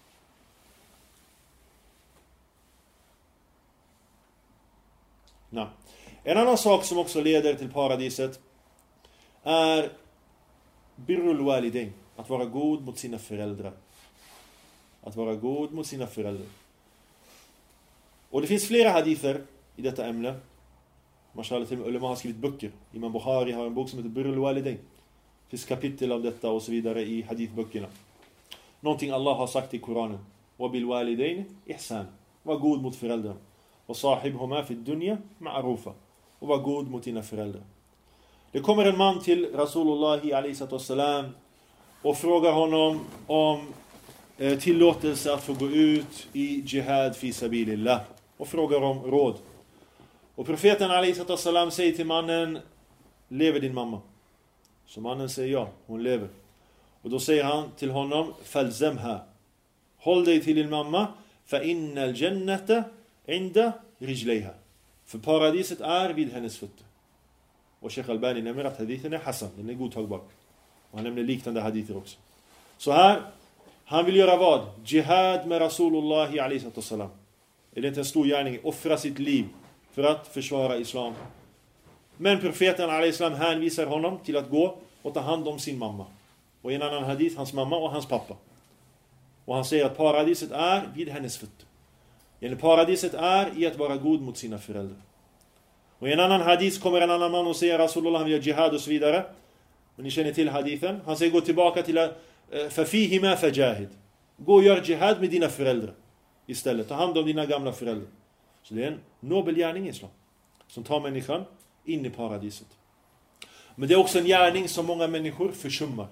Nej. En annan sak som också leder till paradiset är birrul walidain, att vara god mot sina föräldrar. Att vara god mot sina föräldrar. Och det finns flera hadither i detta ämne. Mashallah, till ulama har skrivit böcker. Imam Bukhari har en bok som heter Birrul walidain. Det finns kapitel av detta och så vidare i hadithböckerna. Någonting Allah har sagt i Koranen. Wa bil walidain ihsan. Var god mot föräldrar. Och sahibhuma fi dunya ma'rufa. Och var god mot dina föräldrar. Det kommer en man till Rasulullah alaihi och frågar honom om tillåtelse att få gå ut i jihad fi sabilillah. Och frågar om råd. Och profeten alaihi säger till mannen: lever din mamma? Så mannen säger ja, hon lever. Och då säger han till honom, falzamha, håll dig till din mamma, fa innal jannata inda rijlayha. För paradiset är vid hennes fötter. Och Sheikh Albani nämner att hadithen är Hassan, den är godtagbar. Och han nämner liknande hadither också. Så här, han vill göra vad? Jihad med Rasulullah alaihi wasallam. Är det inte en stor gärning? Offra sitt liv för att försvara islam. Men profeten alaihi salam hänvisar honom till att gå och ta hand om sin mamma. Och i en annan hadith, hans mamma och hans pappa. Och han säger att paradiset är vid hennes fötter. Paradiset är i att vara god mot sina föräldrar. Och i en annan hadith kommer en annan man och säger Rasulullah vill göra jihad och så vidare. Men ni känner till hadithen. Han säger gå tillbaka till fafihima fajahid. Gå och gör jihad med dina föräldrar istället. Ta hand om dina gamla föräldrar. Så det är en nobel gärning i islam som tar människan in i paradiset. Men det är också en gärning som många människor försummar.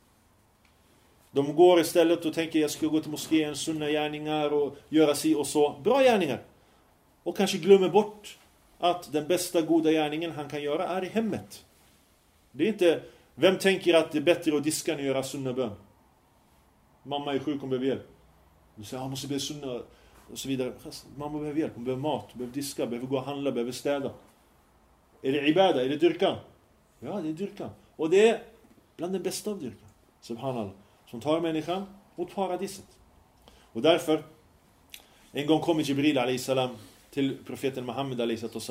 De går istället och tänker jag ska gå till moskén, sunna gärningar och göra si och så. Bra gärningar. Och kanske glömmer bort att den bästa goda gärningen han kan göra är i hemmet. Det är inte, vem tänker att det är bättre att diska än att göra sunna bön? Mamma är sjuk, hon behöver hjälp. Du säger, måste be sunna och så vidare. Mamma behöver hjälp, hon behöver mat, behöver diska, behöver gå och handla, behöver städa. Är det ibada, är det dyrkan? Ja, det är dyrkan. Och det är bland den bästa av dyrkan. Subhanallah. Som tar människan mot paradiset. Och därför, en gång kom Jibril a.s. till profeten Muhammed a.s.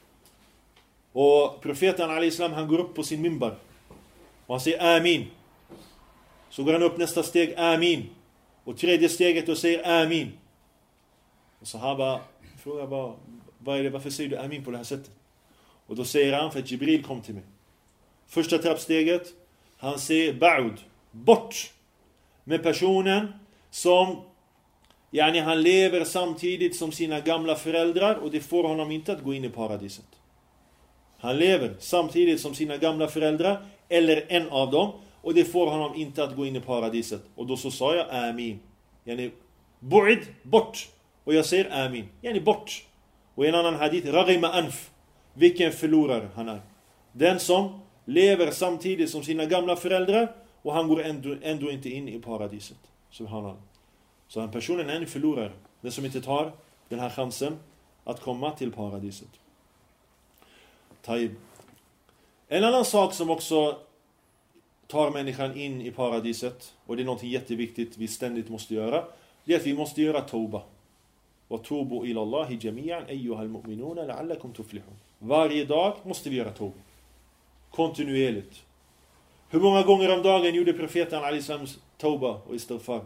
Och profeten a.s. han går upp på sin minbar. Och han säger Amin. Så går han upp nästa steg, Amin. Och tredje steget och säger Amin. Och sahaba frågar bara, vad är det, varför säger du Amin på det här sättet? Och då säger han, för att Jibril kom till mig. Första trappsteget, han säger Ba'ud, bort med personen som han lever samtidigt som sina gamla föräldrar och det får honom inte att gå in i paradiset. Han lever samtidigt som sina gamla föräldrar eller en av dem och det får honom inte att gå in i paradiset. Och då så sa jag Amin. Bu'id, bort. Och jag säger Amin. bort. Och i en annan hadith, Raghima anf. Vilken förlorare han är. Den som lever samtidigt som sina gamla föräldrar och han går ändå inte in i paradiset. Subhanallah. Så den personen är en förlorare. Den som inte tar den här chansen att komma till paradiset. Taib. En annan sak som också tar människan in i paradiset, och det är något jätteviktigt vi ständigt måste göra, det är att vi måste göra tauba. Wa tubu ila Allahi jami'an ayyuhal mu'minuna la'allakum tuflihun. Varje dag måste vi göra tauba. Kontinuerligt. Hur många gånger om dagen gjorde profeten alisams tauba och istighfar?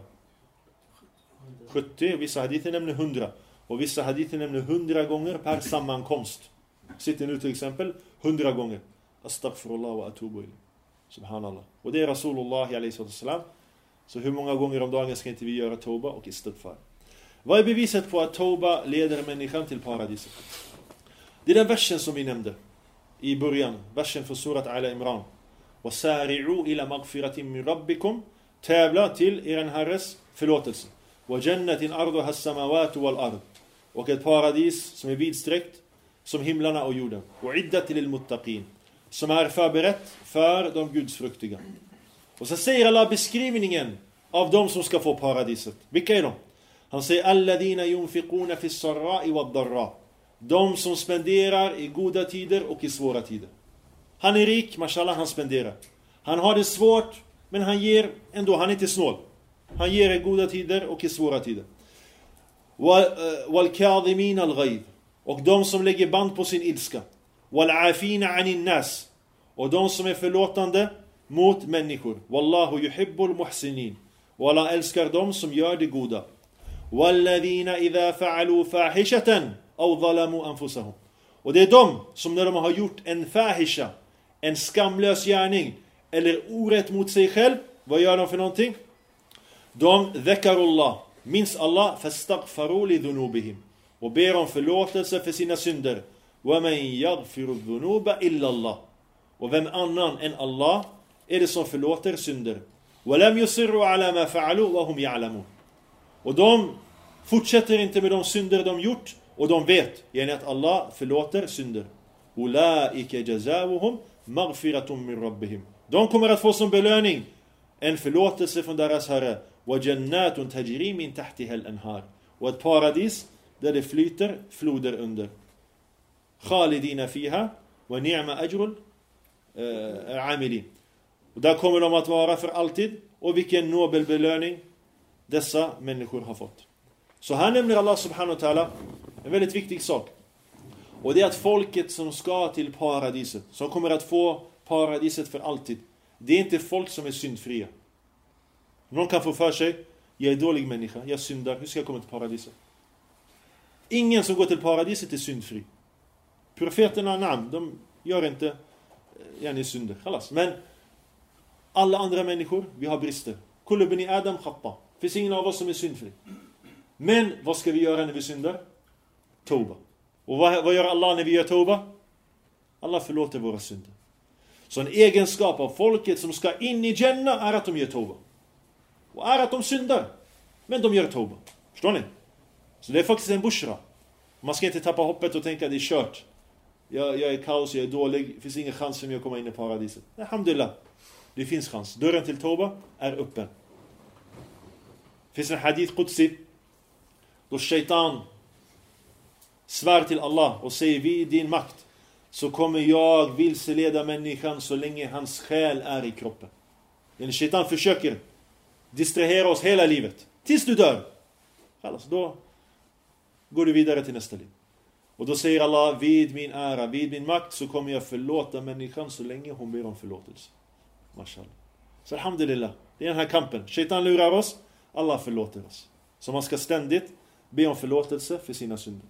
70, vissa hadither nämner 100. Och vissa hadither nämner 100 gånger per sammankomst. Sitter nu till exempel 100 gånger. Astaghfirullah wa atubu ilayh. Subhanallah. Och det är Rasulullah alaihi wasallam. Så hur många gånger om dagen ska inte vi göra tauba och istighfar? Vad är beviset på att tauba leder människan till paradiset? Det är den versen som vi nämnde i början. Versen för surat Ala Imran. وَسَارِعُوا إِلَى مَغْفِرَةٍ مِّن رَبِّكُمْ. Tävla till er herres förlåtelse. وَجَنَّةٍ أَرْضُهَا السَّمَاوَاتُ وَالْأَرْض. Och ett paradis som är vidsträckt som himlarna och jorden. وَعِدَّةٍ لِلْمُتَّقِينَ. Som är förberett för de gudsfruktiga. Och så säger Allah beskrivningen av de som ska få paradiset. Vilka är de? Han säger alladina yunfiquna fi sarra'i wad-darra. De som spenderar i goda tider och i svåra tider. Han är rik, mashallah, han spenderar. Han har det svårt, men han ger ändå, han är inte snål. Han ger i goda tider och i svåra tider. Wal-kadhimin al-ghayb. Och de som lägger band på sin ilska. Wal-afina 'anil nas. Och de som är förlåtande mot människor. Wallahu yuhibbul muhsinin. Och Allah älskar dem som gör det goda. Walladhina idha fa'alu fahishatan aw zalamu anfusahum. Och det är de som när de har gjort en fahisha, en skamlös gärning eller orätt mot sig själv, vad gör de för någonting? De dhakarullah, minns Allah, fastaghfaru li dhunubihim, och ber om förlåtelse för sina synder. Wa man yaghfiru dhunuba illa Allah. Och vem annan än Allah är det som förlåter synder. Wa lam yusirru ala ma fa'alu wa hum ya'lamun. Och de fortsätter inte med de synder de gjort, och de vet att Allah förlåter synder. Ulaika jazaohum maghfiratun min rabbihim. De kommer att få som belöning en förlåtelse från deras Herre. Wa jannatun tajri min tahtiha al-anhar. Och ett paradis där det flyter floder under. Khalidina fiha wa ni'ma ajrul amilin. Och där kommer de att vara för alltid. Och vilken nobel belöning dessa människor har fått. Så här nämner Allah subhanahu wa ta'ala en väldigt viktig sak. Och det är att folket som ska till paradiset, som kommer att få paradiset för alltid, det är inte folk som är syndfria. Någon kan få för sig, jag är dålig människa, jag syndar, hur ska jag komma till paradiset? Ingen som går till paradiset är syndfri. Profeterna, de gör inte synder. Men alla andra människor, vi har brister. Kullu bani Adam khata. Finns ingen av oss som är syndfri. Men vad ska vi göra när vi syndar? Tauba. Och vad gör Allah när vi gör tauba? Allah förlåter våra synder. Så en egenskap av folket som ska in i Jannah är att de gör tauba. Och är att de syndar. Men de gör tauba. Förstår ni? Så det är faktiskt en bushra. Man ska inte tappa hoppet och tänka att det är kört. Jag är kaos, jag är dålig. Det finns ingen chans för mig att komma in i paradiset. Alhamdulillah. Det finns chans. Dörren till tauba är öppen. Det finns en hadith qudsi. Då shaitan svär till Allah och säger vid din makt så kommer jag vilseleda människan så länge hans själ är i kroppen. En shaitan försöker distrahera oss hela livet. Tills du dör. Alltså, då går du vidare till nästa liv. Och då säger Allah, vid min ära, vid min makt så kommer jag förlåta människan så länge hon ber om förlåtelse. Mashallah. Så alhamdulillah, det är den här kampen. Shaitan lurar oss, Allah förlåter oss. Så man ska ständigt be om förlåtelse för sina synder.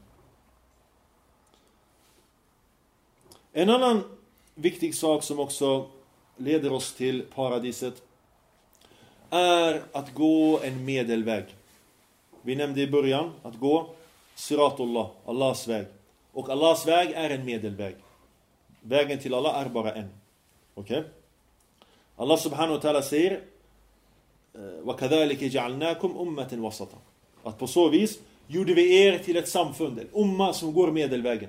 En annan viktig sak som också leder oss till paradiset är att gå en medelväg. Vi nämnde i början att gå Siratullah, Allahs väg. Och Allahs väg är en medelväg. Vägen till Allah är bara en. Okej? Allah subhanahu wa ta'ala säger وَكَذَلِكَ جَعَلْنَاكُمْ أُمَّةً وَسَطًا. Att på så vis gjorde vi er till ett samfund, en umma som går medelvägen.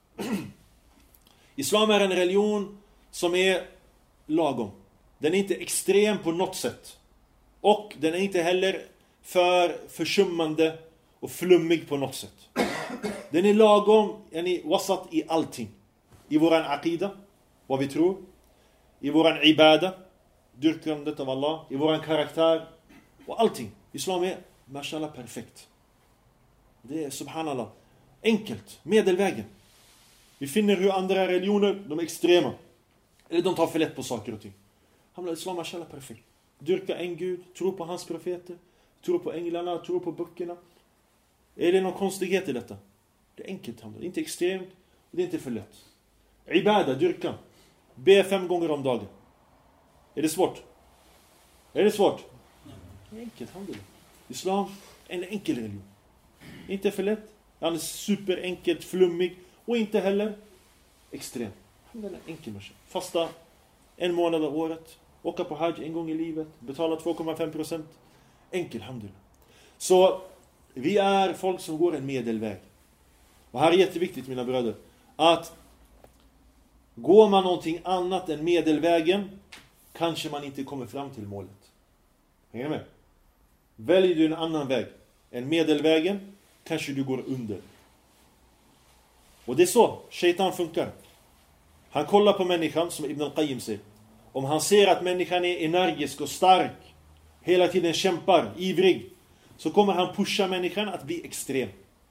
Islam är en religion som är lagom. Den är inte extrem på något sätt. Och den är inte heller för försummande och flummig på något sätt. Den är lagom, wasat i allting. I våran aqida, vad vi tror. I våran ibada, dyrkandet av Allah. I våran karaktär. Och allting. Islam är, mashallah, perfekt. Det är, subhanallah, enkelt. Medelvägen. Vi finner hur andra religioner, de är extrema. Eller de tar för lätt på saker och ting. Islam, mashallah, perfekt. Dyrka en Gud, tro på hans profeter, tro på änglarna, tro på böckerna. Är det någon konstighet i detta? Det är enkelt, det är inte extremt, det är inte för lätt. Ibada, dyrka. Be 5 gånger om dagen. Är det svårt? Är det svårt? Det är enkelt, alhamdulillah. Islam är en enkel religion. Inte för lätt, han är superenkelt, flummig och inte heller extrem. Han är en enkel människa. Fasta 1 månad av året, åka på hajj 1 gång i livet, betala 2,5%. Enkel, alhamdulillah. Så vi är folk som går en medelväg. Och här är jätteviktigt, mina bröder, att går man någonting annat än medelvägen kanske man inte kommer fram till målet. Hänger med? Väljer du en annan väg än medelvägen kanske du går under. Och det är så shaitan funkar. Han kollar på människan, som Ibn al-Qayyim säger. Om han ser att människan är energisk och stark, hela tiden kämpar, ivrig, så kommer han pusha människan att bli extrem.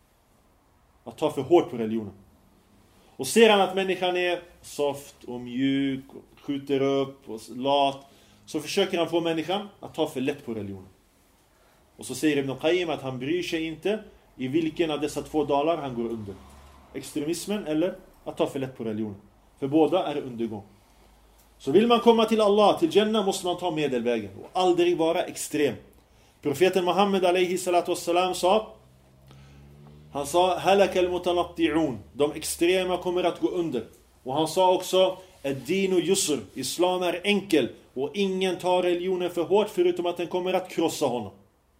Att ta för hårt på religionen. Och ser han att människan är soft och mjuk, och skjuter upp och lat, så försöker han få människan att ta för lätt på religionen. Och så säger Ibn Qayyim att han bryr sig inte i vilken av dessa 2 dalar han går under. Extremismen eller att ta för lätt på religionen. För båda är undergång. Så vill man komma till Allah, till Jannah, måste man ta medelvägen. Och aldrig vara extrem. Profeten Muhammed alaihi salatu wassalam sa, han sa, halakal mutanatti'un. De extrema kommer att gå under. Och han sa också, ad-dinu yusr. Islam är enkel. Och ingen tar religionen för hårt förutom att den kommer att krossa honom.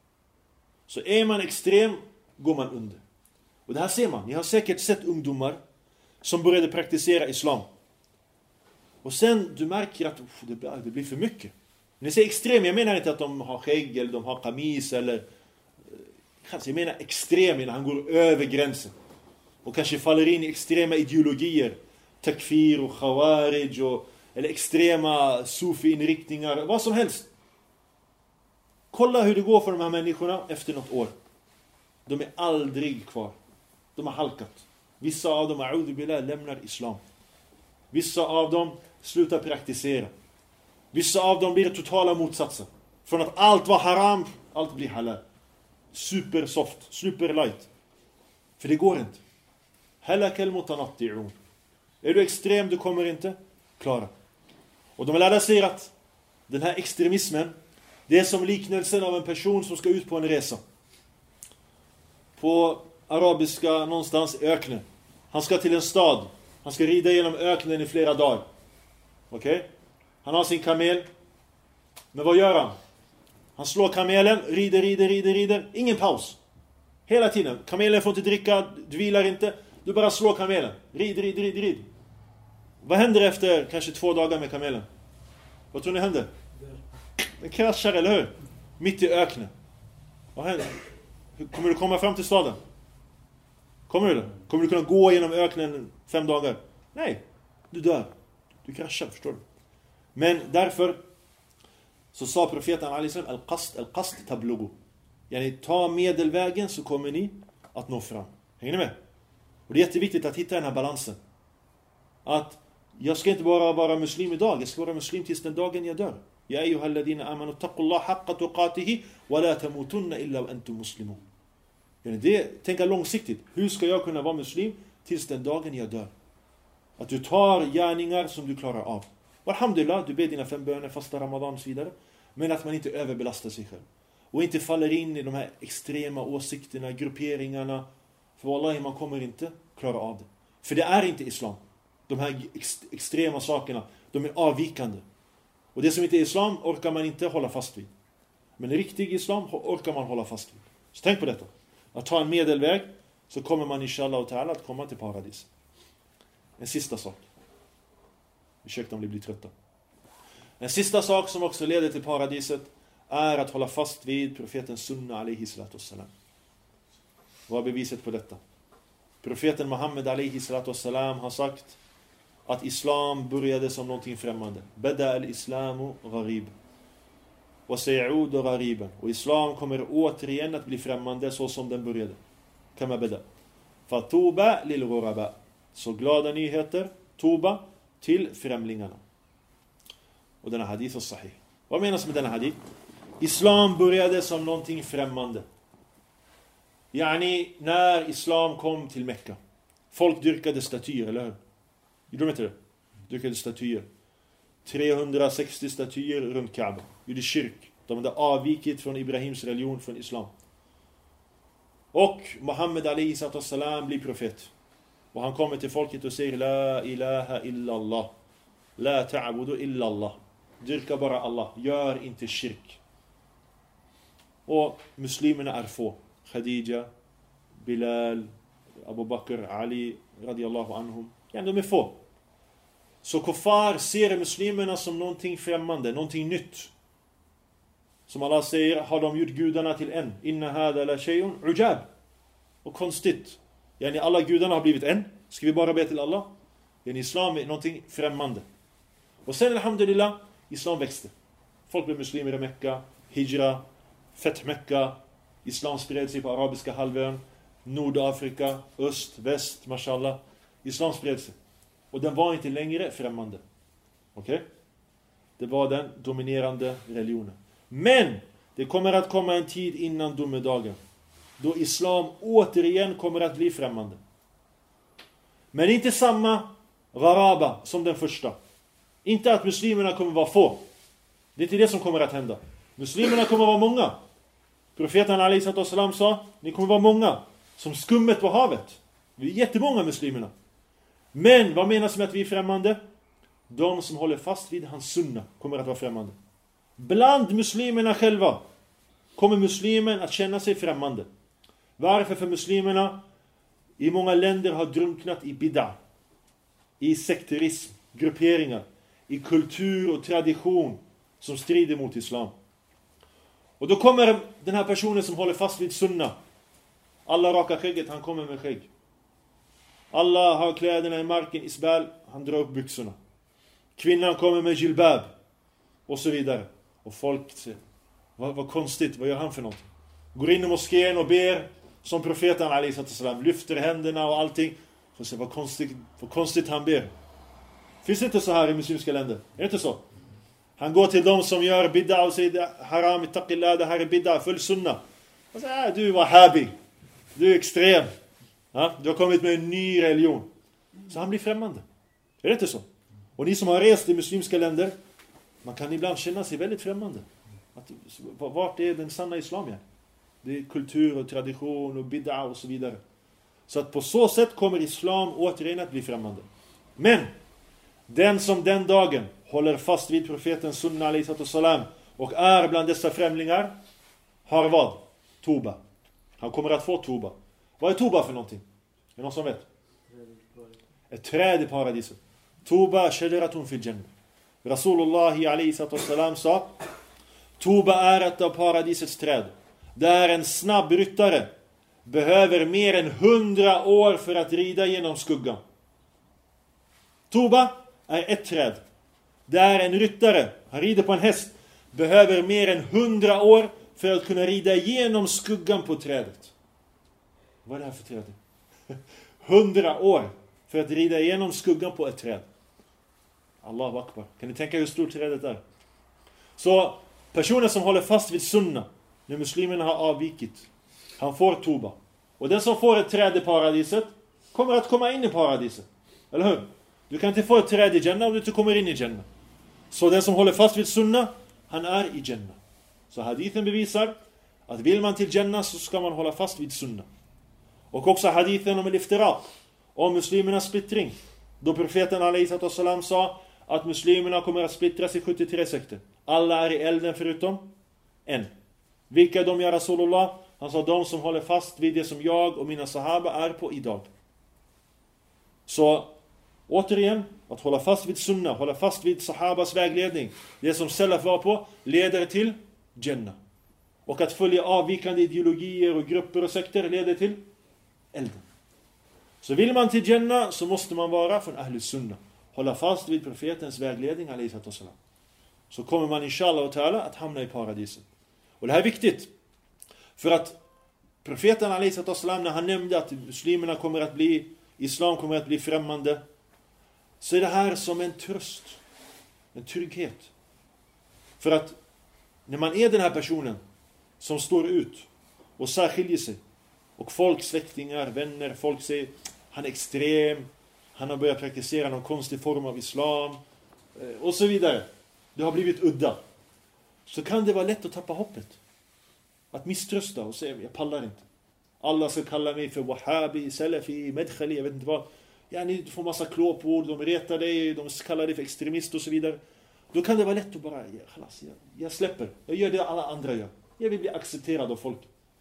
Så är man extrem, går man under. Och det här ser man. Ni har säkert sett ungdomar som började praktisera islam. Och sen du märker att det blir för mycket. När jag säger extrem, jag menar inte att de har skägg eller de har kamis eller... Jag menar extrem när han går över gränsen. Och kanske faller in i extrema ideologier. Takfir och khawarij eller extrema sufi-inriktningar. Vad som helst. Kolla hur det går för de här människorna efter något år. De är aldrig kvar. De har halkat. Vissa av dem, a'udhu billah, lämnar islam. Vissa av dem slutar praktisera. Vissa av dem blir totala motsatsen. Från att allt var haram, allt blir halal. Super soft, super light. För det går inte. Halakal mutanatti'un. Är du extrem, du kommer inte klara. Och de lärde sig att den här extremismen, det är som liknelsen av en person som ska ut på en resa. På arabiska någonstans öknen. Han ska till en stad. Han ska rida genom öknen i flera dagar. Okej? Han har sin kamel. Men vad gör han? Han slår kamelen, rider. Ingen paus. Hela tiden. Kamelen får inte dricka, du vilar inte. Du bara slår kamelen. Rid. Vad händer efter kanske 2 dagar med kamelen? Vad tror ni händer? Den kraschar, eller hur? Mitt i öknen. Vad händer? Kommer du komma fram till staden? Kommer du? Kommer du kunna gå genom öknen 5 dagar? Nej, du dör. Du kraschar, förstår du? Men därför så sa profeten al-qast tablugu. Yani ta medelvägen så kommer ni att nå fram. Hänger ni med? Och det är jätteviktigt att hitta den här balansen. Att jag ska inte bara vara muslim idag, jag ska vara muslim tills den dagen jag dör. Ya ayyuhalladhina amanu taqullaha haqqa tuqatihi wa la tamutunna illa wa antum muslimun. Tänka långsiktigt. Hur ska jag kunna vara muslim tills den dagen jag dör? Att du tar gärningar som du klarar av. Och alhamdulillah, du ber dina 5 böner, fasta ramadan och så vidare. Men att man inte överbelastar sig själv. Och inte faller in i de här extrema åsikterna, grupperingarna. För wallahi, man kommer inte klara av det. För det är inte islam. De här extrema sakerna, de är avvikande. Och det som inte är islam orkar man inte hålla fast vid. Men riktig islam orkar man hålla fast vid. Så tänk på detta. Att ta en medelväg, så kommer man inshallah ta'ala att komma till paradis. En sista sak. Ursäkta om ni blir trötta. En sista sak som också leder till paradiset är att hålla fast vid profetens sunna alaihi salatu wassalam. Vad är beviset på detta? Profeten Muhammed alaihi salatu wassalam har sagt att islam började som någonting främmande. Bada al-islamu gharib. Wa say'udu ghariban. Och islam kommer återigen att bli främmande så som den började. Kama bada. Fatuba lil ghuraba. Så glada nyheter, tuba till främlingarna. Och denna hadith är sahih. Vad menas med denna hadith? Islam började som någonting främmande. Yani när islam kom till Mekka. Folk dyrkade statyer, eller hur? Gjorde de inte det? Dyrkade statyer. 360 statyer runt Kaaba. Gjorde kyrk. De hade avvikit från Ibrahims religion, från islam. Och Muhammed alaihi sallam blir profet. Och han kommer till folket och säger La ilaha illallah. La ta'budu illallah. Dyrka bara Allah. Gör inte kyrk. Och muslimerna är få. Khadija, Bilal, Abu Bakr, Ali radiyallahu anhum. Ja, de är få. Så kuffar ser muslimerna som någonting främmande, någonting nytt. Som Allah säger, har de gjort gudarna till en. Inna hada la shay'un ujab. Och konstigt. Yani alla gudarna har blivit en. Ska vi bara be till Allah? Yani islam är någonting främmande. Och sen alhamdulillah, islam växte. Folk blev muslimer i Mekka, hijra, fett Mekka. Islam spred sig på arabiska halvön, Nordafrika, öst, väst, mashallah. Islam spred sig. Och den var inte längre främmande. Okej? Det var den dominerande religionen. Men det kommer att komma en tid innan domedagen då islam återigen kommer att bli främmande. Men inte samma gharaba som den första. Inte att muslimerna kommer vara få. Det är inte det som kommer att hända. Muslimerna kommer vara många. Profeten alaihi sallam sa, ni kommer vara många som skummet på havet. Vi är jättemånga muslimerna. Men vad menas med att vi är främmande? De som håller fast vid hans sunna kommer att vara främmande. Bland muslimerna själva kommer muslimen att känna sig främmande. Varför? För muslimerna i många länder har drunknat i bid'a, i sekterism, grupperingar, i kultur och tradition som strider mot islam. Och då kommer den här personen som håller fast vid sunna. Alla rakar skägget, han kommer med skägg. Alla har kläderna i marken, isbal, han drar upp byxorna. Kvinnan kommer med jilbab och så vidare. Och folk säger, vad konstigt, vad gör han för något? Går in i moskén och ber som profeten alaihissalam, lyfter händerna och allting. Så säger, vad konstigt han ber. Finns det inte så här i muslimska länder? Är det inte så? Han går till dem som gör bid'a och säger haram, ittaqillah, det här är bid'a, följ sunna. Och säger, du är wahhabi, du är extrem. Ja, du har kommit med en ny religion. Så han blir främmande. Är det inte så? Och ni som har rest i muslimska länder, man kan ibland känna sig väldigt främmande. Vart är den sanna islam? Det är kultur och tradition och bid'a och så vidare. Så att på så sätt kommer islam återigen att bli främmande. Men den som den dagen håller fast vid profeten sunna alaihissalam och är bland dessa främlingar har vad? Toba. Han kommer att få toba. Vad är toba för någonting? Är det någon som vet? Ett träd i paradiset. Toba shajaratun fil jannah. Rasulullah alaihissalam sa, toba är ett av paradisets träd. Där en snabb ryttare behöver mer än 100 år för att rida genom skuggan. Toba är ett träd. Där en ryttare, han rider på en häst, behöver mer än 100 år för att kunna rida genom skuggan på trädet. Vad är det här för träd? 100 år för att rida igenom skuggan på ett träd. Allahu akbar. Kan ni tänka hur stort trädet är? Så personen som håller fast vid sunna, när muslimerna har avvikit, han får toba. Och den som får ett träd i paradiset kommer att komma in i paradiset. Eller hur? Du kan inte få ett träd i Jannah om du inte kommer in i Jannah. Så den som håller fast vid sunna, han är i Jannah. Så hadithen bevisar att vill man till Jannah så ska man hålla fast vid sunna. Och också hadithen om al-iftiraq, om muslimernas splittring. Då profeten alaihissalam sa att muslimerna kommer att splittras i 73 sekter. Alla är i elden förutom en. Vilka de gör Rasulullah? Han sa de som håller fast vid det som jag och mina sahaba är på idag. Så återigen, att hålla fast vid sunna, hålla fast vid sahabas vägledning, det som salaf var på, leder till Jannah. Och att följa avvikande ideologier och grupper och sekter leder till elden. Så vill man till Jannah så måste man vara från Ahlus Sunnah. Hålla fast vid profetens vägledning alaihissalam. Så kommer man inshallah och ta'ala att hamna i paradiset. Och det här är viktigt. För att profeten alaihissalam, när han nämnde att muslimerna kommer att bli, islam kommer att bli främmande, så är det här som en tröst. En trygghet. För att när man är den här personen som står ut och särskiljer sig, och folk, släktingar, vänner, folk säger han är extrem, han har börjat praktisera någon konstig form av islam och så vidare. Det har blivit udda. Så kan det vara lätt att tappa hoppet. Att misströsta och säga, jag pallar inte. Alla ska kalla mig för wahhabi, salafi, medkhali, jag vet inte vad. Ja, ni får massa klåpord, de retar dig, de kallar dig för extremist och så vidare. Då kan det vara lätt att bara, jag släpper. Jag gör det alla andra gör. Jag vill bli accepterad av folk.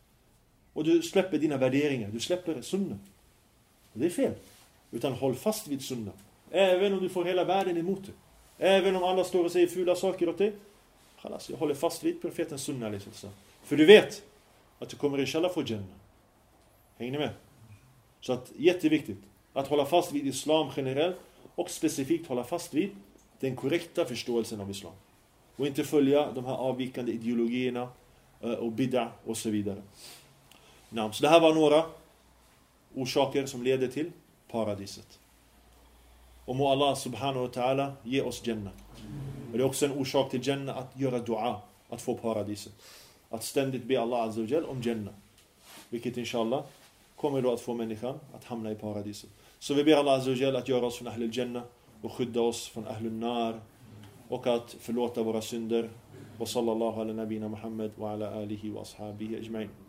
Och du släpper dina värderingar, du släpper sunna. Och det är fel. Utan håll fast vid sunna. Även om du får hela världen emot dig. Även om alla står och säger fula saker åt dig. Jag håller fast vid profetens sunna. För du vet att du kommer inshallah få Jannah. Hänger ni med? Så att jätteviktigt att hålla fast vid islam generellt och specifikt hålla fast vid den korrekta förståelsen av islam. Och inte följa de här avvikande ideologierna och bid'a och så vidare. Så det här var några orsaker som leder till paradiset. Och må Allah subhanahu wa ta'ala ge oss Jannah. Och det är också en orsak till Jannah att göra dua, att få paradiset. Att ständigt be Allah azza wa jal om Jannah. Vilket inshallah kommer då att få människan att hamna i paradiset. Så vi ber Allah azza wa jal att göra oss från Ahlul Jannah och skydda oss från Ahlul Nar och att förlåta våra synder. Och sallallahu ala nabina Muhammad wa ala alihi wa ashabihi ajma'in.